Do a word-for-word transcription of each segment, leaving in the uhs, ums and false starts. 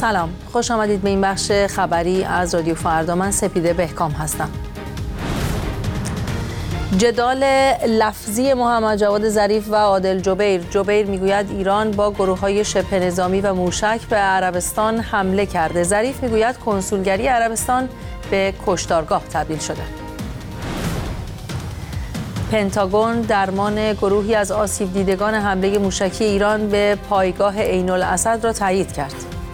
سلام، خوش آمدید به این بخش خبری از رادیو فردا. من سپیده بهکام هستم. جدال لفظی محمد جواد ظریف و عادل جبیر. جبیر میگوید ایران با گروه‌های شبه نظامی و موشک به عربستان حمله کرده. ظریف میگوید کنسولگری عربستان به کشتارگاه تبدیل شده. پنتاگون درمان گروهی از آسیب دیدگان حمله موشکی ایران به پایگاه عین الاسد را تایید کرد.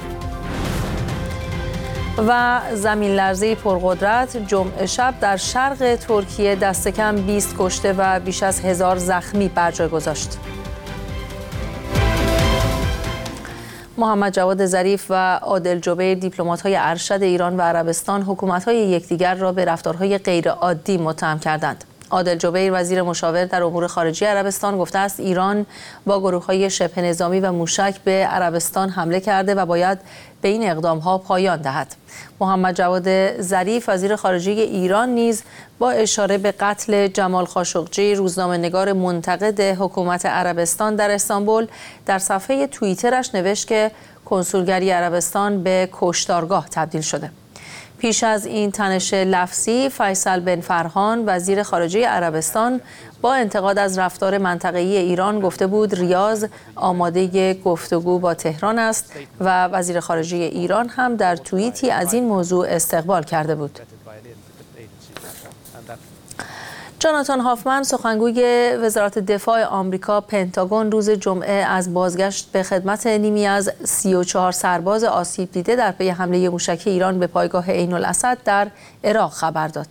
و زمین لرزه پرقدرت جمعه شب در شرق ترکیه دست کم بیست کشته و بیش از هزار زخمی بر جای گذاشت. محمد جواد ظریف و عادل جبیر، دیپلمات‌های ارشد ایران و عربستان، حکومت‌های یکدیگر را به رفتارهای غیرعادی متهم کردند. عادل جبیر، وزیر مشاور در امور خارجه عربستان، گفته است ایران با گروه‌های شبه نظامی و موشک به عربستان حمله کرده و باید به این اقدام‌ها پایان دهد. محمد جواد ظریف، وزیر خارجه ایران، نیز با اشاره به قتل جمال خاشقجی، روزنامه‌نگار منتقد حکومت عربستان در استانبول، در صفحه توییترش نوشت که کنسولگری عربستان به کشتارگاه تبدیل شده. پیش از این تنش لفظی، فیصل بن فرهان، وزیر خارجه عربستان، با انتقاد از رفتار منطقه‌ای ایران گفته بود ریاض آماده گفتگو با تهران است و وزیر خارجه ایران هم در توییتی از این موضوع استقبال کرده بود. جاناتان هافمن، سخنگوی وزارت دفاع آمریکا، پنتاگون روز جمعه از بازگشت به خدمت نیمی از سی و چهار سرباز آسیب دیده در پی حمله موشکی ایران به پایگاه عین الاسد در عراق خبر داد.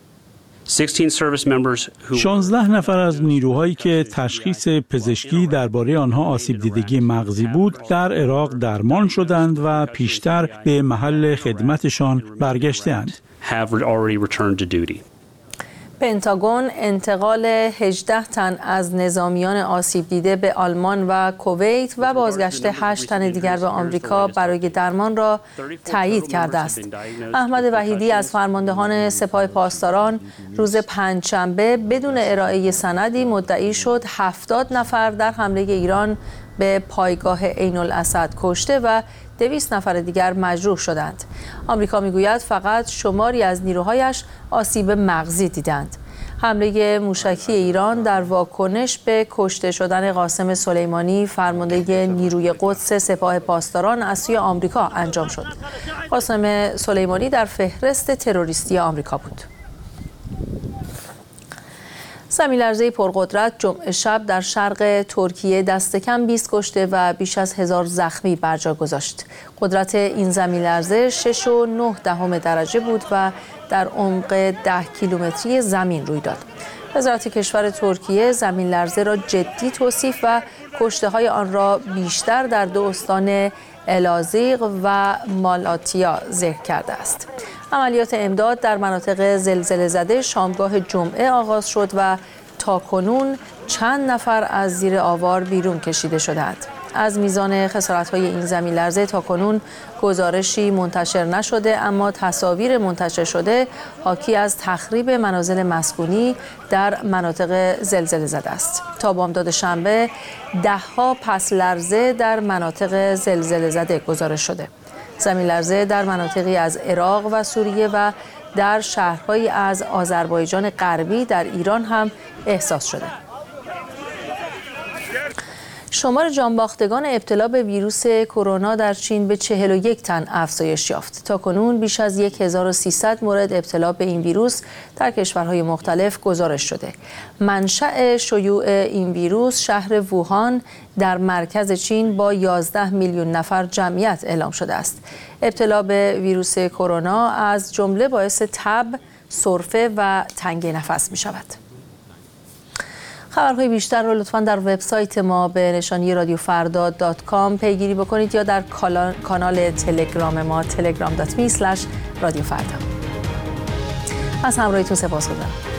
شانزده نفر از نیروهایی که تشخیص پزشکی درباره آنها آسیب دیدگی مغزی بود در عراق درمان شدند و پیشتر به محل خدمتشان برگشته‌اند. پنتاگون انتقال هجده تن از نظامیان آسیب دیده به آلمان و کویت و بازگشت هشت تن دیگر به آمریکا برای درمان را تایید کرده است. احمد وحیدی از فرماندهان سپاه پاسداران روز پنجشنبه بدون ارائه سندی مدعی شد هفتاد نفر در حمله ایران به پایگاه عین الاسد کشته و دویست نفر دیگر مجروح شدند. آمریکا میگوید فقط شماری از نیروهایش آسیب مغزی دیدند. حمله موشکی ایران در واکنش به کشته شدن قاسم سلیمانی، فرمانده نیروی قدس سپاه پاسداران، از سوی آمریکا انجام شد. قاسم سلیمانی در فهرست تروریستی آمریکا بود. زمین لرزه پرقدرت جمعه شب در شرق ترکیه دست کم بیست کشته و بیش از هزار زخمی بر جا گذاشت. قدرت این زمین لرزه شش و نه دهم درجه بود و در عمق ده کیلومتری زمین روی داد. وزارت کشور ترکیه زمین لرزه را جدی توصیف و کشته های آن را بیشتر در دو استان الازیق و مالاتیا ذکر کرده است. عملیات امداد در مناطق زلزله زده شامگاه جمعه آغاز شد و تاکنون چند نفر از زیر آوار بیرون کشیده شدند. از میزان خسارت‌های این زمین لرزه تاکنون گزارشی منتشر نشده، اما تصاویر منتشر شده حاکی از تخریب منازل مسکونی در مناطق زلزله زده است. تا بامداد شنبه ده‌ها پس لرزه در مناطق زلزله زده گزارش شده. زمین لرزه در مناطقی از عراق و سوریه و در شهرهایی از آذربایجان غربی در ایران هم احساس شده. شمار جانباختگان ابتلا به ویروس کرونا در چین به چهل و یک تن افزایش یافت. تاکنون بیش از هزار و سیصد مورد ابتلا به این ویروس در کشورهای مختلف گزارش شده. منشأ شیوع این ویروس شهر ووهان در مرکز چین با یازده میلیون نفر جمعیت اعلام شده است. ابتلا به ویروس کرونا از جمله باعث تب، سرفه و تنگ نفس می شود. خبرهای بیشتر رو لطفاً در وبسایت ما به نشانی رادیو فردا دات کام پیگیری بکنید یا در کانال تلگرام ما تلگرام دات می اسلش رادیو فردا. از همراهیتون سپاسگزارم.